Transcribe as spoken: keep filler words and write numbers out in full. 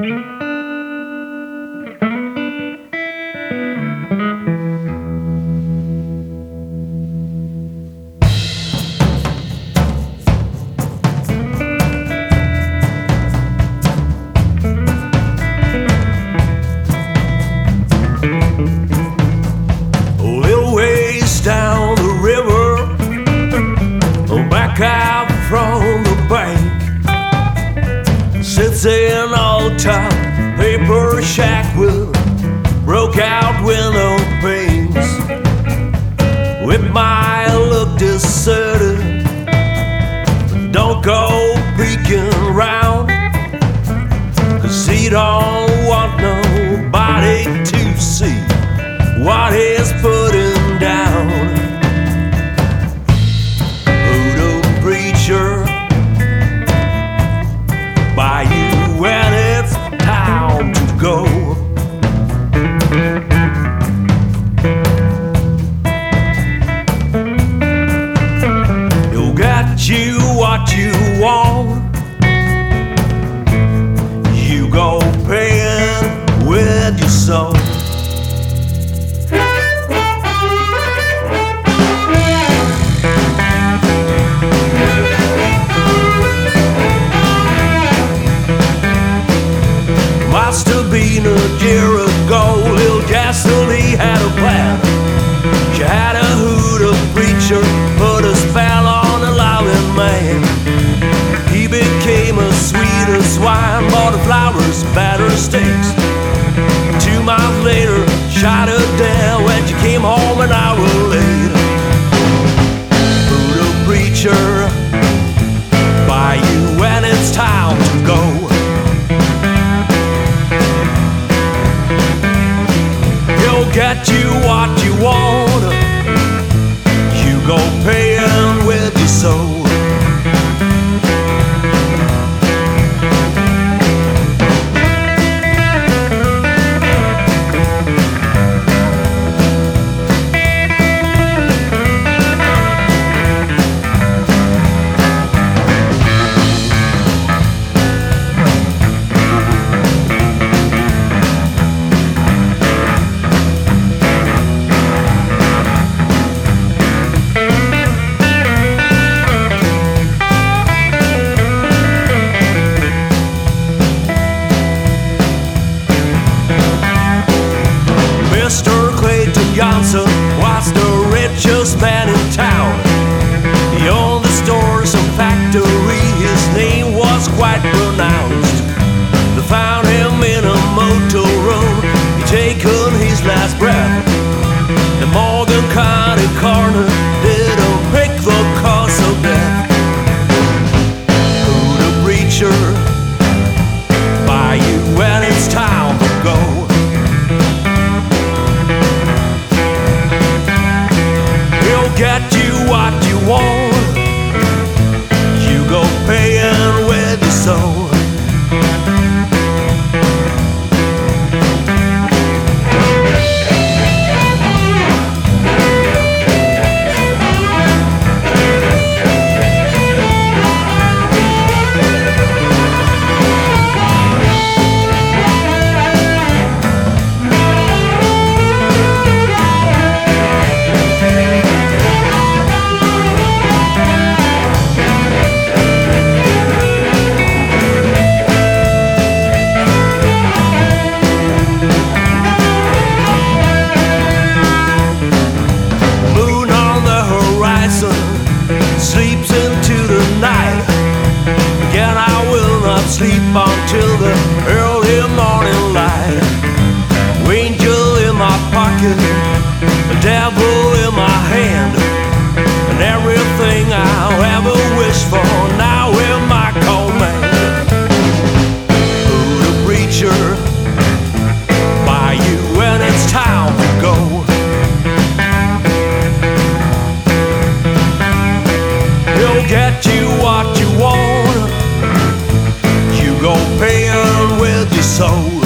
Down the river, back out from the bank, sits in old top paper shack with broke out window panes. With my look deserted, don't go peeking around, 'cause he don't want nobody to see what he's putting down. Voodoo preacher, by you when it's time to go. You'll get you what you want, you go paying with your soul. Must have been a year ago, Lil Destiny had a plan. She had a hoodoo preacher, put a spell on a loving man. He became as sweet as wine, bought her flowers, batter steaks. Two months later, shot her dead when she came home an hour later. Hoodoo preacher, by you when it's time to go. Get you what you want, you go paying with your soul. Johnson was the richest man in town. He owned the stores and factory, his name was quite pronounced. They found him in a motor room, he'd taken his last breath. In Morgan County Coroner didn't pick the cause of death. Hoodoo preacher, by you when it's time to go. Get you what you want, you go paying with your soul. Sleeps into the night. Again I will not sleep until the early morning light. Angel in my pocket, the devil in my hand, and everything I'll ever wish for now in my command. Hoodoo preacher, by you when it's time to go. Get you what you want, you go paying with your soul.